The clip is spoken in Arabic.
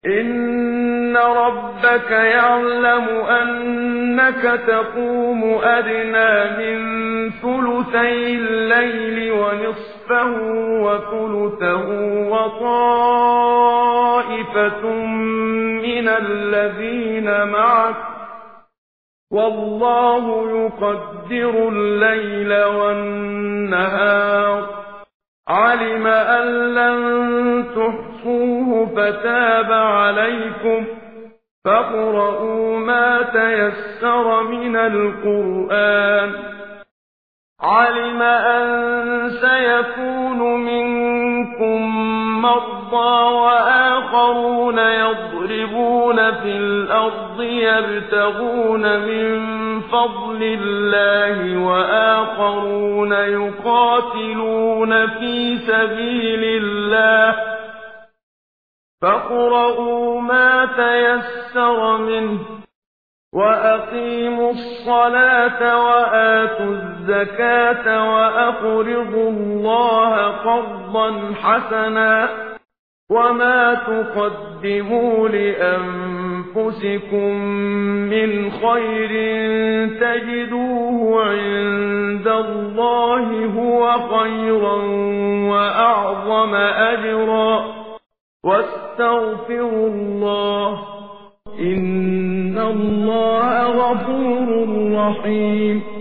إن ربك يعلم أنك تقوم أدنى من ثلثي الليل ونصفه وثلثه وطائفة من الذين معك والله يقدر الليل والنهار علم أن لن تحصوه فتاب عليكم فاقرؤوا ما تيسر من القرآن علم أن سيكون منكم مرضى وآخرون يضربون في الأرض يبتغون من فضل الله وآخرون يقاتلون في سبيل الله فاقرؤوا ما تيسر منه وأقيموا الصلاة وآتوا الزكاة وأقرضوا الله قرضا حسنا وما تقدموا لأنفسكم من خير تجدوه عند الله هو خيرا وأعظم أجرا واستغفروا الله إن الله غفور رحيم